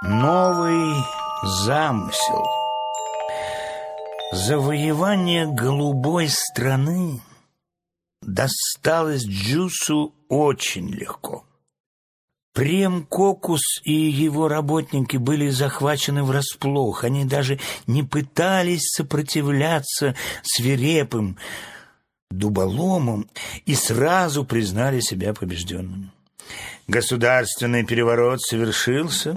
Новый замысел. Завоевание голубой страны досталось Джусу очень легко. Прем Кокус и его работники были захвачены врасплох. Они даже не пытались сопротивляться свирепым дуболомам и сразу признали себя побежденными. Государственный переворот совершился.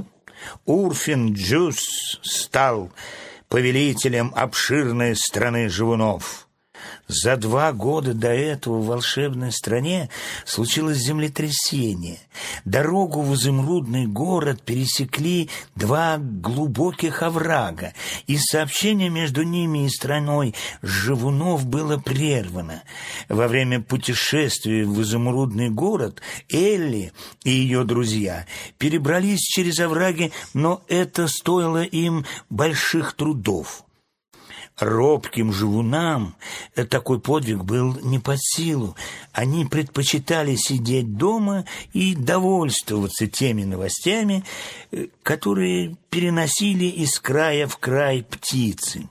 Урфин-Джус стал повелителем обширной страны живунов. За 2 года до этого в волшебной стране случилось землетрясение. Дорогу в изумрудный город пересекли 2 глубоких оврага, и сообщение между ними и страной живунов было прервано. Во время путешествия в изумрудный город Элли и ее друзья перебрались через овраги, но это стоило им больших трудов. Робким живунам такой подвиг был не под силу. Они предпочитали сидеть дома и довольствоваться теми новостями, которые переносили из края в край птицы.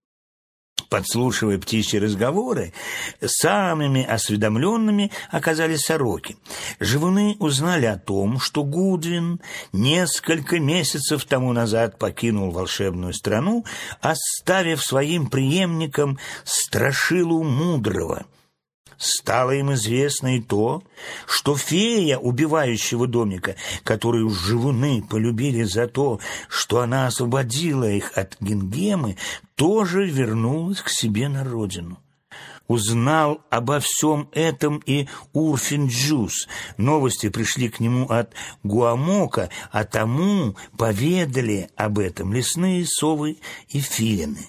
Подслушивая птичьи разговоры, самыми осведомленными оказались сороки. Живуны узнали о том, что Гудвин несколько месяцев тому назад покинул волшебную страну, оставив своим преемником Страшилу Мудрого. Стало им известно и то, что фея убивающего домика, которую живуны полюбили за то, что она освободила их от Гингемы, тоже вернулась к себе на родину. Узнал обо всем этом и Урфин-Джус. Новости пришли к нему от Гуамока, а тому поведали об этом лесные совы и филины.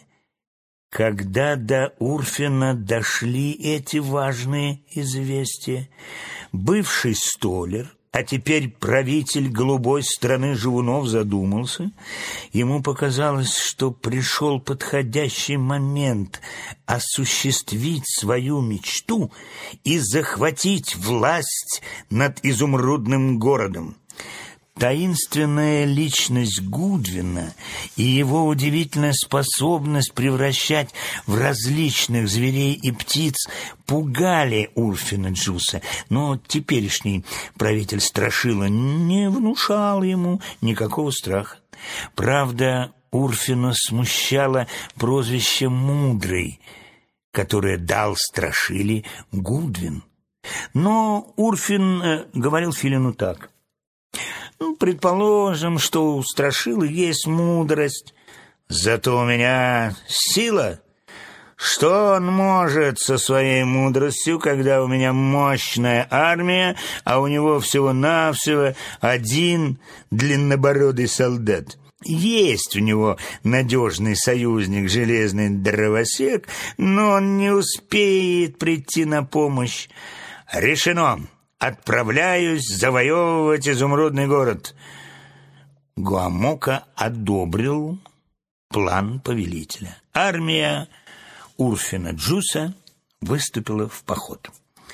Когда до Урфина дошли эти важные известия, бывший столер, а теперь правитель голубой страны живунов, задумался. Ему показалось, что пришел подходящий момент осуществить свою мечту и захватить власть над изумрудным городом. Таинственная личность Гудвина и его удивительная способность превращать в различных зверей и птиц пугали Урфина-Джуса, но теперешний правитель Страшила не внушал ему никакого страха. Правда, Урфина смущало прозвище «Мудрый», которое дал Страшиле Гудвин. Но Урфин говорил филину так: предположим, что у Страшилы есть мудрость, зато у меня сила. Что он может со своей мудростью, когда у меня мощная армия, а у него всего-навсего 1 длиннобородый солдат? Есть у него надежный союзник, железный дровосек, но он не успеет прийти на помощь. Решено. Отправляюсь завоевывать изумрудный город. Гуамока одобрил план повелителя. Армия Урфина-Джуса выступила в поход.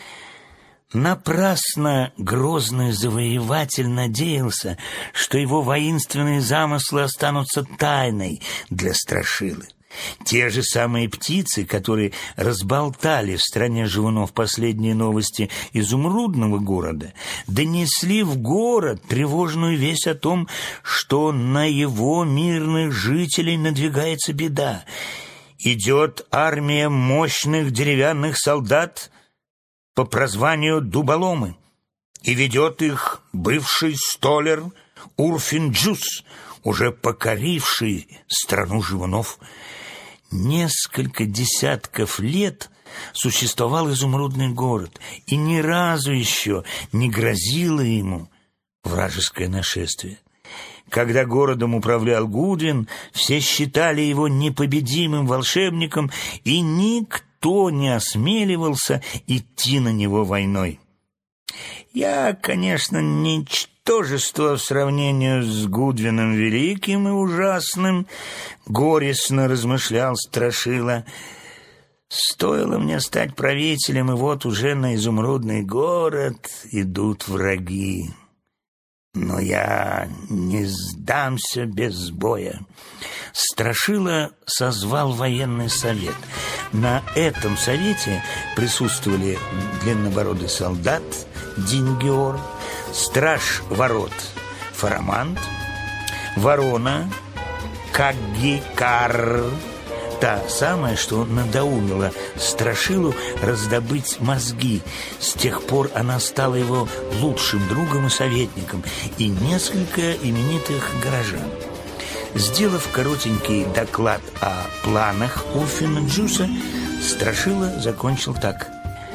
Напрасно грозный завоеватель надеялся, что его воинственные замыслы останутся тайной для Страшилы. Те же самые птицы, которые разболтали в стране живунов последние новости изумрудного города, донесли в город тревожную весть о том, что на его мирных жителей надвигается беда. Идет армия мощных деревянных солдат по прозванию Дуболомы, и ведет их бывший столер Урфин-Джус, уже покоривший страну живунов. Несколько десятков лет существовал изумрудный город, и ни разу еще не грозило ему вражеское нашествие. Когда городом управлял Гудвин, все считали его непобедимым волшебником, и никто не осмеливался идти на него войной. Я, конечно, ничтожество в сравнении с Гудвином Великим и Ужасным, горестно размышлял Страшила. Стоило мне стать правителем, и вот уже на изумрудный город идут враги. Но я не сдамся без боя. Страшила созвал военный совет. На этом совете присутствовали длиннобородый солдат Дингиор, страж ворот Фарамант, ворона Кагги-Карр, та самая, что надоумила Страшилу раздобыть мозги. С тех пор она стала его лучшим другом и советником, и несколько именитых горожан. Сделав коротенький доклад о планах Урфина-Джюса, Страшила закончил так: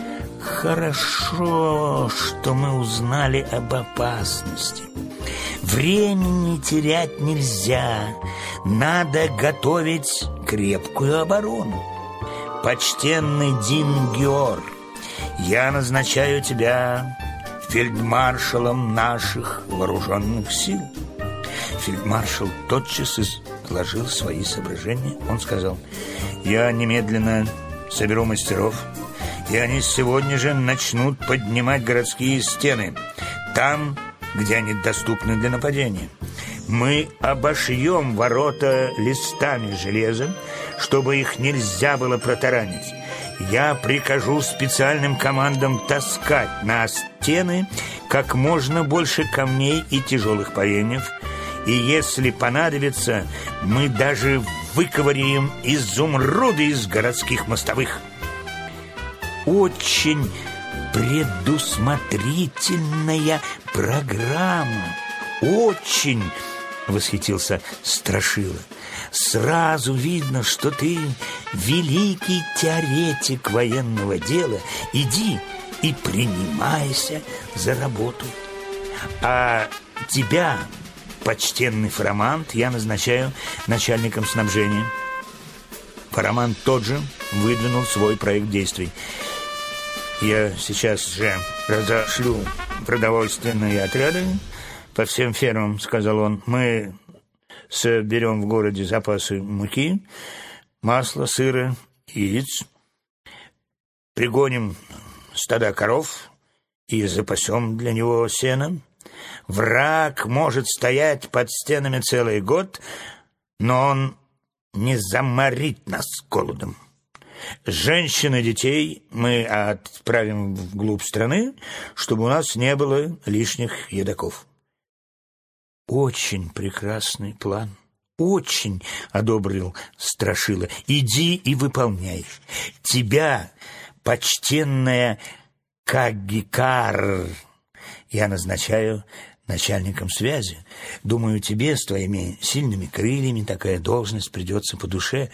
«Хорошо, что мы узнали об опасности. Времени терять нельзя, надо готовить крепкую оборону. Почтенный Дингиор, я назначаю тебя фельдмаршалом наших вооруженных сил». Фельдмаршал тотчас изложил свои соображения. Он сказал: «Я немедленно соберу мастеров, и они сегодня же начнут поднимать городские стены, там, где они доступны для нападения. Мы обошьем ворота листами железа, чтобы их нельзя было протаранить. Я прикажу специальным командам таскать на стены как можно больше камней и тяжелых поленьев, и если понадобится, мы даже выковыряем изумруды из городских мостовых». Очень предусмотрительная программа. Очень, восхитился Страшила. Сразу видно, что ты великий теоретик военного дела. Иди и принимайся за работу. А тебя, почтенный Фарамант, я назначаю начальником снабжения. Фарамант тот же выдвинул свой проект действий. «Я сейчас же разошлю продовольственные отряды по всем фермам», — сказал он. «Мы соберем в городе запасы муки, масла, сыра, яиц, пригоним стада коров и запасем для него сена. Враг может стоять под стенами целый год, но он не заморит нас голодом. Женщин и детей мы отправим вглубь страны, чтобы у нас не было лишних едоков». «Очень прекрасный план, очень», — одобрил Страшила. «Иди и выполняй. Тебя, почтенная Кагги-Карр, я назначаю начальником связи. Думаю, тебе с твоими сильными крыльями такая должность придется по душе».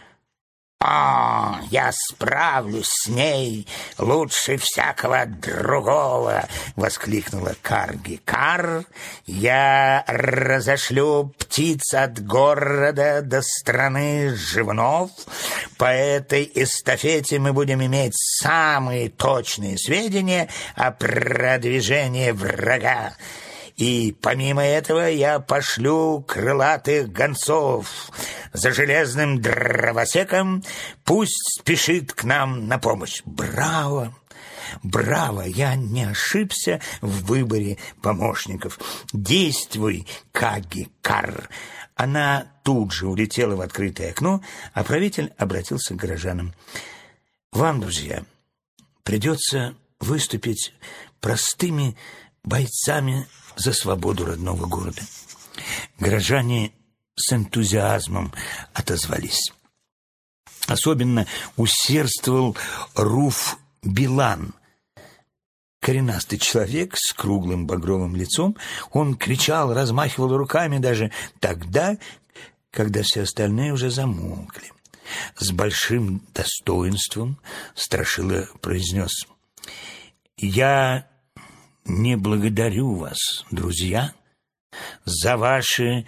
«О, я справлюсь с ней лучше всякого другого!» — воскликнула Кагги-Карр. «Я разошлю птиц от города до страны живунов. По этой эстафете мы будем иметь самые точные сведения о продвижении врага. И помимо этого я пошлю крылатых гонцов за железным дровосеком, пусть спешит к нам на помощь». «Браво! Браво! Я не ошибся в выборе помощников. Действуй, Кагги-Карр». Она тут же улетела в открытое окно, а правитель обратился к горожанам. «Вам, друзья, придется выступить простыми бойцами за свободу родного города». Горожане с энтузиазмом отозвались. Особенно усердствовал Руф Билан. Коренастый человек с круглым багровым лицом. Он кричал, размахивал руками даже тогда, когда все остальные уже замолкли. С большим достоинством Страшила произнес: «Я не благодарю вас, друзья, за ваши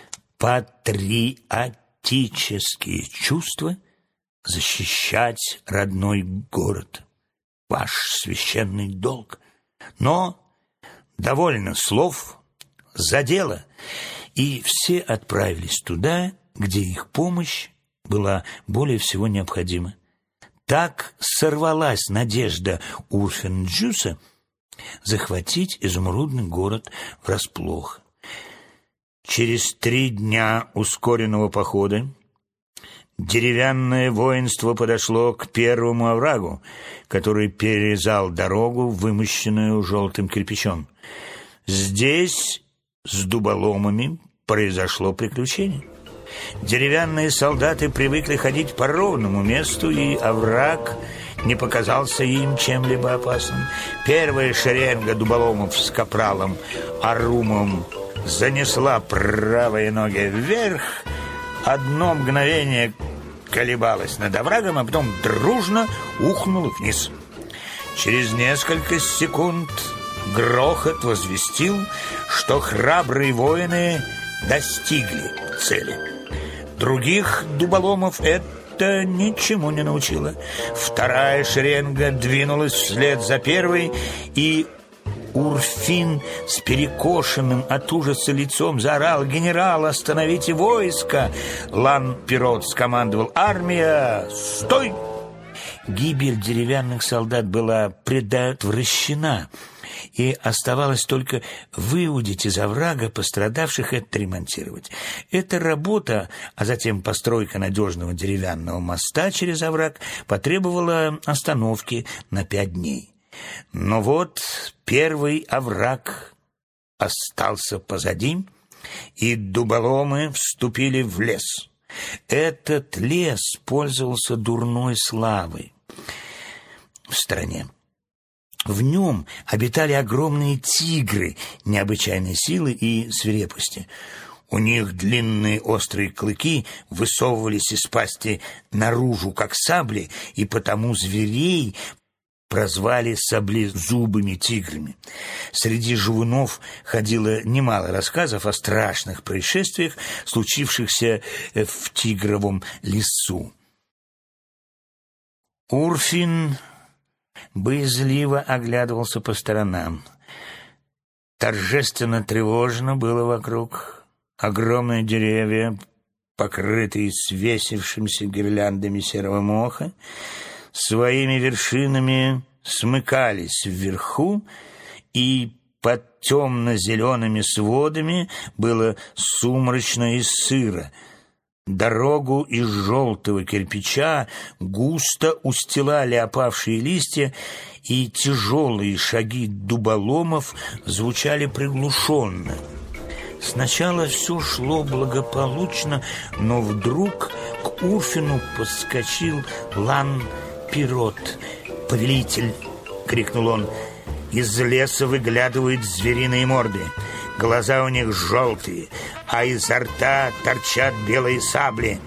патриотические чувства защищать родной город. Ваш священный долг. Но довольно слов, за дело». И все отправились туда, где их помощь была более всего необходима. Так сорвалась надежда Урфин-Джюса, захватить изумрудный город врасплох. Через 3 дня ускоренного похода деревянное воинство подошло к первому оврагу, который перерезал дорогу, вымощенную желтым кирпичом. Здесь с дуболомами произошло приключение. Деревянные солдаты привыкли ходить по ровному месту, и овраг не показался им чем-либо опасным. Первая шеренга дуболомов с капралом Арумом занесла правые ноги вверх, одно мгновение колебалась над оврагом, а потом дружно ухнула вниз. Через несколько секунд грохот возвестил, что храбрые воины достигли цели. Других дуболомов это ничему не научило. Вторая шеренга двинулась вслед за первой, и Урфин с перекошенным от ужаса лицом заорал: «Генерал, остановите войско!» Лан-Пирот скомандовал: «Армия, стой!» Гибель деревянных солдат была предотвращена, и оставалось только выудить из оврага пострадавших и отремонтировать. Эта работа, а затем постройка надежного деревянного моста через овраг, потребовала остановки на 5 дней. Но вот первый овраг остался позади, и дуболомы вступили в лес. Этот лес пользовался дурной славой в стране. В нем обитали огромные тигры необычайной силы и свирепости. У них длинные острые клыки высовывались из пасти наружу, как сабли, и потому зверей прозвали саблезубыми тиграми. Среди живунов ходило немало рассказов о страшных происшествиях, случившихся в тигровом лесу. Урфин боязливо оглядывался по сторонам. Торжественно тревожно было вокруг. Огромные деревья, покрытые свесившимися гирляндами серого моха, своими вершинами смыкались вверху, и под темно-зелеными сводами было сумрачно и сыро. Дорогу из желтого кирпича густо устилали опавшие листья, и тяжелые шаги дуболомов звучали приглушенно. Сначала все шло благополучно, но вдруг к Урфину подскочил Лан-Пирот. «Повелитель!» — крикнул он. Из леса выглядывают звериные морды. Глаза у них желтые, а изо рта торчат белые сабли.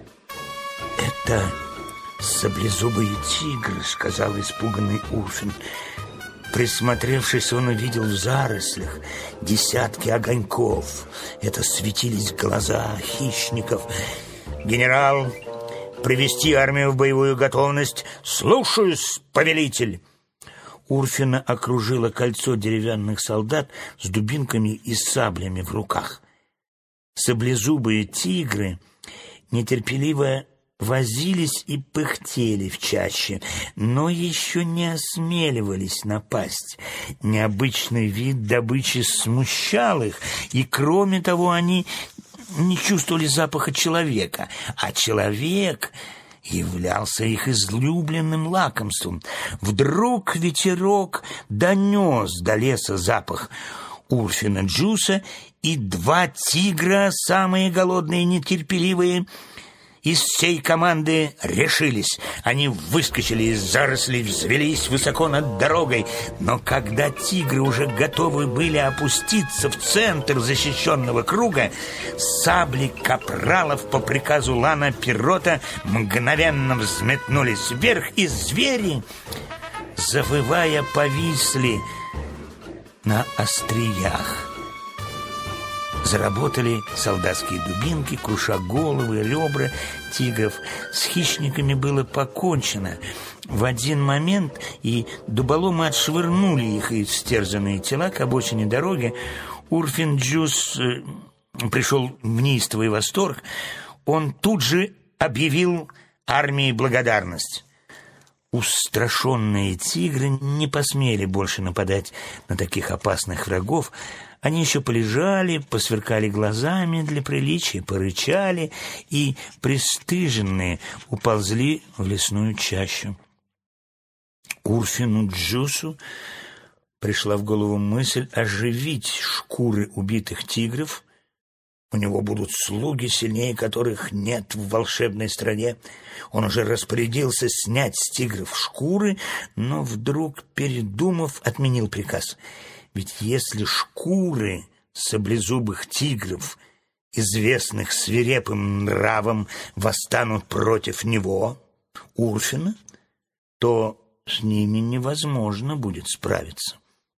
«Это саблезубые тигры», — сказал испуганный Урфин. Присмотревшись, он увидел в зарослях десятки огоньков. Это светились глаза хищников. «Генерал, привести армию в боевую готовность!» «Слушаюсь, повелитель!» Урфина окружило кольцо деревянных солдат с дубинками и саблями в руках. Саблезубые тигры нетерпеливо возились и пыхтели в чаще, но еще не осмеливались напасть. Необычный вид добычи смущал их, и, кроме того, они не чувствовали запаха человека, а человек являлся их излюбленным лакомством. Вдруг ветерок донес до леса запах Урфина Джуса, и 2 тигра, самые голодные и нетерпеливые, из всей команды решились. Они выскочили из зарослей, взвелись высоко над дорогой. Но когда тигры уже готовы были опуститься в центр защищенного круга, сабли капралов по приказу Лана-Пирота мгновенно взметнулись вверх, и звери, завывая, повисли на остриях. Заработали солдатские дубинки, круша головы, ребра тигров. С хищниками было покончено в один момент, и дуболомы отшвырнули их и стерзанные тела к обочине дороги. Урфин Джус пришел в неистовый восторг. Он тут же объявил армии благодарность. Устрашенные тигры не посмели больше нападать на таких опасных врагов. Они еще полежали, посверкали глазами для приличия, порычали и, пристыженные, уползли в лесную чащу. Урфину Джусу пришла в голову мысль оживить шкуры убитых тигров. У него будут слуги, сильнее которых нет в волшебной стране. Он уже распорядился снять с тигров шкуры, но вдруг, передумав, отменил приказ. Ведь если шкуры саблезубых тигров, известных свирепым нравом, восстанут против него, Урфина, то с ними невозможно будет справиться.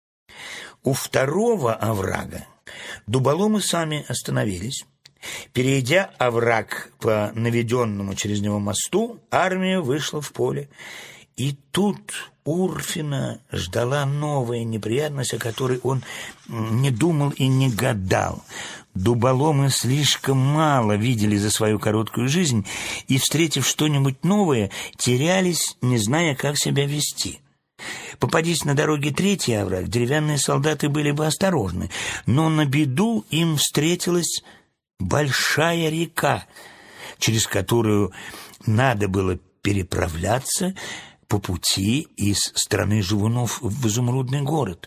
У второго оврага дуболомы сами остановились. Перейдя овраг по наведенному через него мосту, армия вышла в поле. И тут Урфина ждала новая неприятность, о которой он не думал и не гадал. Дуболомы слишком мало видели за свою короткую жизнь и, встретив что-нибудь новое, терялись, не зная, как себя вести. Попадись на дороге третий овраг, деревянные солдаты были бы осторожны, но на беду им встретилась большая река, через которую надо было переправляться по пути из страны живунов в изумрудный город.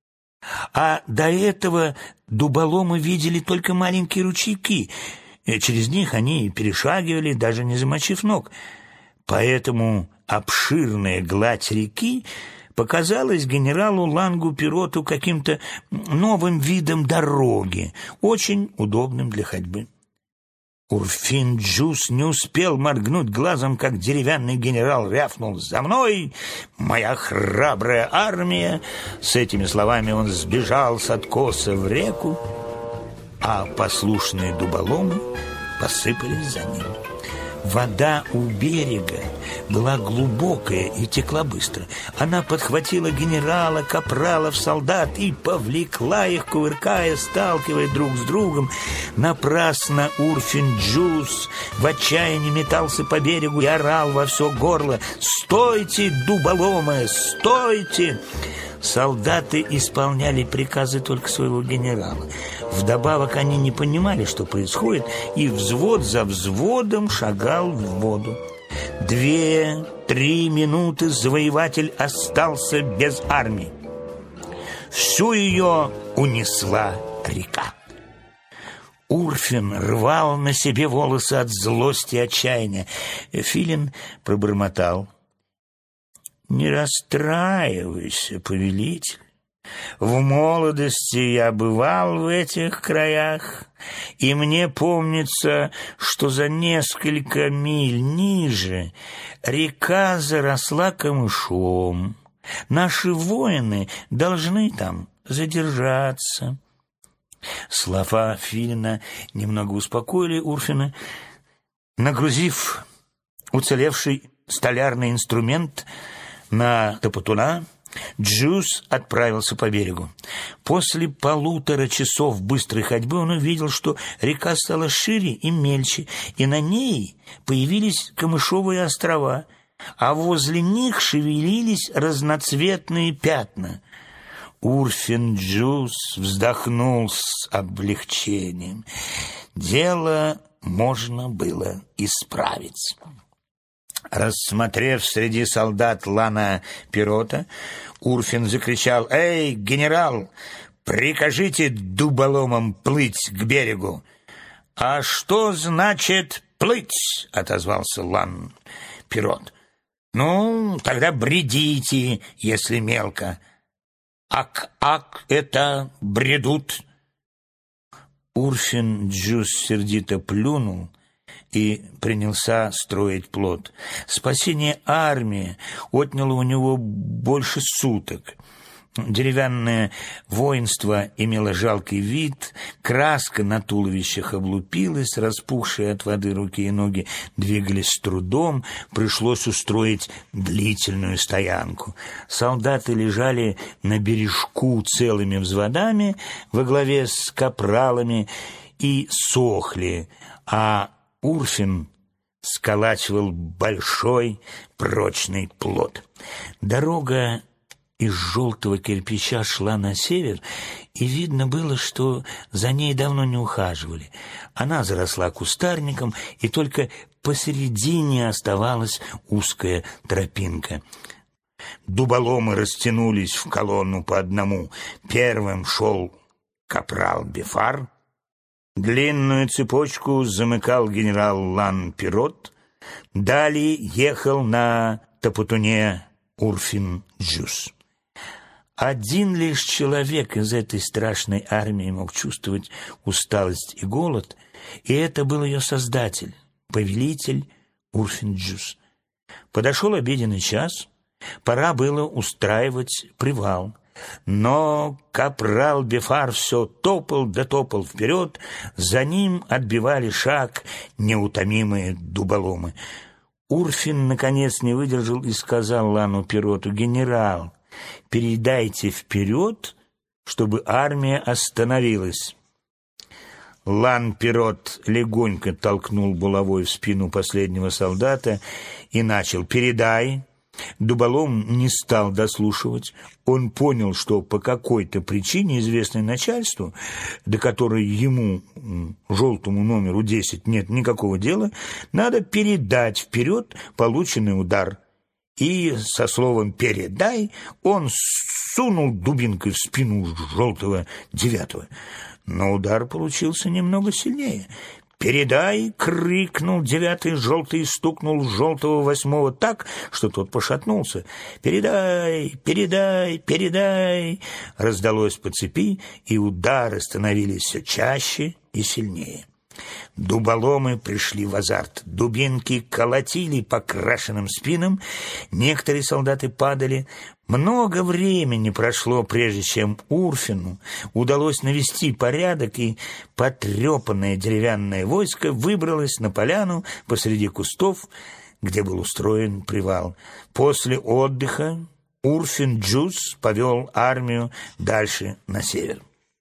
А до этого дуболомы видели только маленькие ручейки, через них они перешагивали, даже не замочив ног. Поэтому обширная гладь реки показалась генералу Лангу-Пироту каким-то новым видом дороги, очень удобным для ходьбы. Урфин Джус не успел моргнуть глазом, как деревянный генерал рявкнул: «За мной, моя храбрая армия!» С этими словами он сбежал с откоса в реку, а послушные дуболомы посыпались за ним. Вода у берега была глубокая и текла быстро. Она подхватила генерала, капралов, солдат и повлекла их, кувыркая, сталкивая друг с другом. Напрасно Урфин Джус в отчаянии метался по берегу и орал во все горло: «Стойте, дуболомы, стойте!» Солдаты исполняли приказы только своего генерала. Вдобавок они не понимали, что происходит, и взвод за взводом шагал в воду. 2-3 минуты завоеватель остался без армии. Всю ее унесла река. Урфин рвал на себе волосы от злости и отчаяния. Филин пробормотал: «Не расстраивайся, повелитель. В молодости я бывал в этих краях, и мне помнится, что за несколько миль ниже река заросла камышом. Наши воины должны там задержаться». Слова Филина немного успокоили Урфина. Нагрузив уцелевший столярный инструмент на топотуна, Джус отправился по берегу. После 1,5 часов быстрой ходьбы он увидел, что река стала шире и мельче, и на ней появились камышовые острова, а возле них шевелились разноцветные пятна. Урфин Джус вздохнул с облегчением. Дело можно было исправить. Рассмотрев среди солдат Лана-Пирота, Урфин закричал: «Эй, генерал, прикажите дуболомам плыть к берегу!» «А что значит плыть?» — отозвался Лан-Пирот. «Ну, тогда бредите, если мелко». «Ак-ак, это бредут!» Урфин Джус сердито плюнул и принялся строить плот. Спасение армии отняло у него больше суток. Деревянное воинство имело жалкий вид, краска на туловищах облупилась, распухшие от воды руки и ноги двигались с трудом, пришлось устроить длительную стоянку. Солдаты лежали на бережку целыми взводами во главе с капралами и сохли, а Урфин сколачивал большой прочный плот. Дорога из желтого кирпича шла на север, и видно было, что за ней давно не ухаживали. Она заросла кустарником, и только посередине оставалась узкая тропинка. Дуболомы растянулись в колонну по одному. Первым шел капрал Бефар, длинную цепочку замыкал генерал Лан-Пирот, далее ехал на топотуне Урфин-Джюс. Один лишь человек из этой страшной армии мог чувствовать усталость и голод, и это был ее создатель, повелитель Урфин-Джюс. Подошел обеденный час, пора было устраивать привал, но капрал Бефар все топал да топал вперед, за ним отбивали шаг неутомимые дуболомы. Урфин, наконец, не выдержал и сказал Лану-Пироту: «Генерал, передайте вперед, чтобы армия остановилась». Лан-Пирот легонько толкнул булавой в спину последнего солдата и начал: «Передай». Дуболом не стал дослушивать. Он понял, что по какой-то причине, известной начальству, до которой ему, желтому номеру 10, нет никакого дела, надо передать вперед полученный удар. И со словом «передай» он сунул дубинкой в спину желтого 9. Но удар получился немного сильнее. «Передай!» — крикнул 9-й, желтый стукнул желтого 8 так, что тот пошатнулся. «Передай! Передай! Передай!» раздалось по цепи, и удары становились все чаще и сильнее. Дуболомы пришли в азарт. Дубинки колотили по крашеным спинам, некоторые солдаты падали. Много времени прошло, прежде чем Урфину удалось навести порядок, и потрепанное деревянное войско выбралось на поляну посреди кустов, где был устроен привал. После отдыха Урфин-Джюс повел армию дальше на север.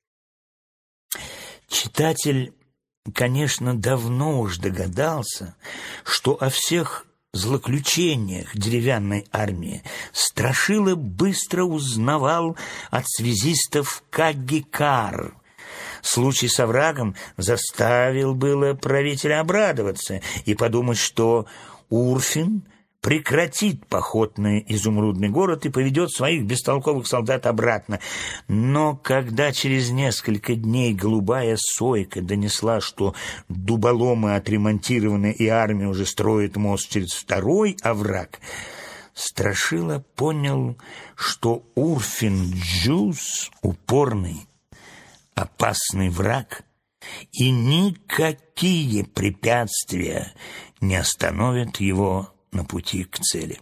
Читатель, конечно, давно уж догадался, что о всех злоключениях деревянной армии Страшила быстро узнавал от связистов Каггикар. Случай с оврагом заставил было правителя обрадоваться и подумать, что Урфин прекратит поход на изумрудный город и поведет своих бестолковых солдат обратно. Но когда через несколько дней голубая сойка донесла, что дуболомы отремонтированы и армия уже строит мост через второй овраг, Страшила понял, что Урфин-Джюс — упорный, опасный враг, и никакие препятствия не остановят его на пути к цели.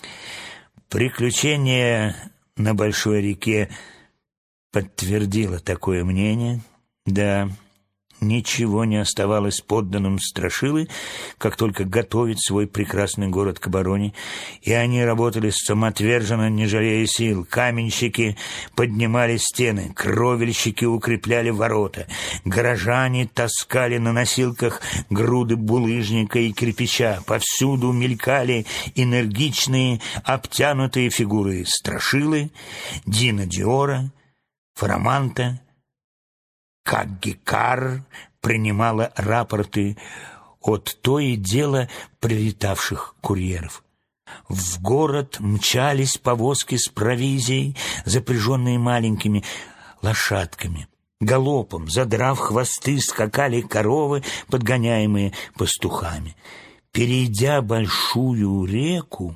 Приключение на большой реке подтвердило такое мнение. Да, ничего не оставалось подданным Страшилы, как только готовить свой прекрасный город к обороне, и они работали самоотверженно, не жалея сил. Каменщики поднимали стены, кровельщики укрепляли ворота, горожане таскали на носилках груды булыжника и кирпича. Повсюду мелькали энергичные, обтянутые фигуры Страшилы, Дина Диора, Фараманта. Каггикар принимала рапорты от то и дело прилетавших курьеров. В город мчались повозки с провизией, запряженные маленькими лошадками. Галопом, задрав хвосты, скакали коровы, подгоняемые пастухами. Перейдя большую реку,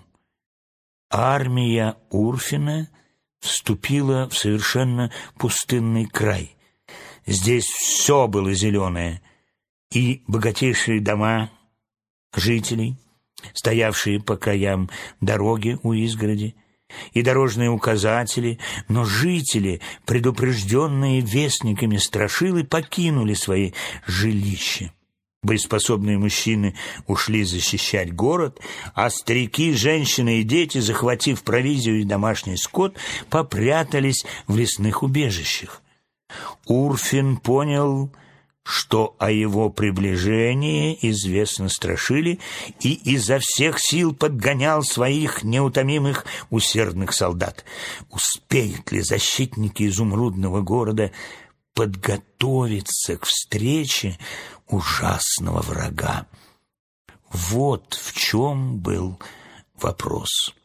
армия Урфина вступила в совершенно пустынный край. Здесь все было зеленое, и богатейшие дома жителей, стоявшие по краям дороги у изгороди, и дорожные указатели, но жители, предупрежденные вестниками Страшилы, покинули свои жилища. Боеспособные мужчины ушли защищать город, а старики, женщины и дети, захватив провизию и домашний скот, попрятались в лесных убежищах. Урфин понял, что о его приближении известно страшили, и изо всех сил подгонял своих неутомимых усердных солдат. Успеют ли защитники изумрудного города подготовиться к встрече ужасного врага? Вот в чем был вопрос.